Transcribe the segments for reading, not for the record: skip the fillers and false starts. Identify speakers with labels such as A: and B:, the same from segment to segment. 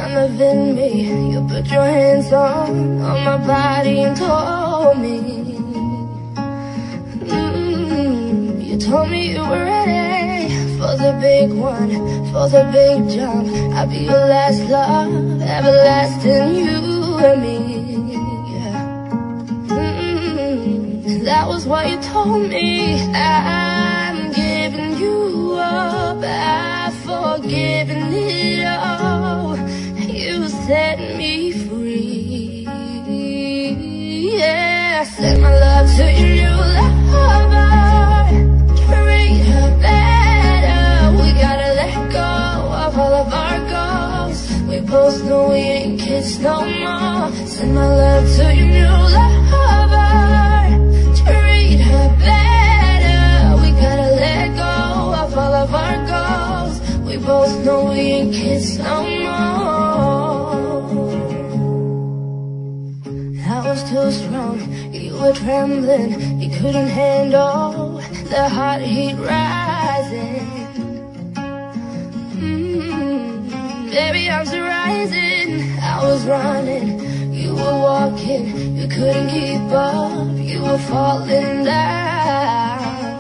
A: loving me. You put your hands on my body and told me, you told me you were ready for the big one, for the big jump. I'll be your last love, everlasting, you and me. That was what you told me. I'm giving you up, I've forgiven it all. You set me free. Yeah, send my love to your new lover. Treat her better. We gotta let go of all of our goals. We both know we ain't kids no more. Send my love to your new lover. Treat her better. We gotta let go of all of our goals. We both know we ain't kids no more. That was too strong. You were trembling. You couldn't handle the hot heat rising. Baby, arms are rising. I was running. You were walking. You couldn't keep up. You were falling down.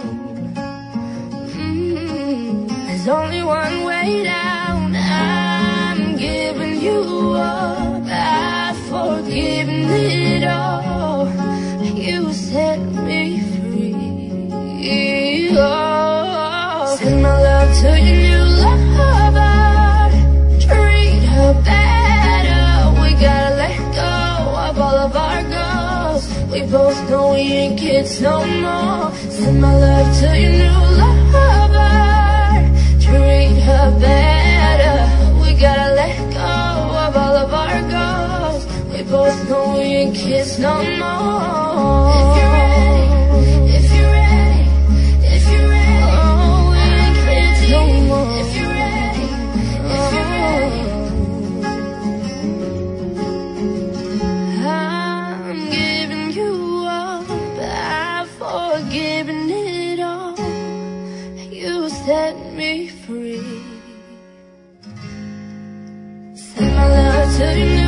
A: There's only one way down. I'm giving you up. I've forgiven it all. You set me free. Oh, send my love to your new lover. Treat her better. We gotta let go of all of our goals. We both know we ain't kids no more. Send my love to your new lover. Treat her better. We gotta let go of all of our goals. We both know we ain't kids no more. If you're ready, if you're ready, if you're ready, oh, we ain't kids no more. If you're ready, if you're ready, I'm giving you up. I've forgiven it all. You set me free. Send my love to you.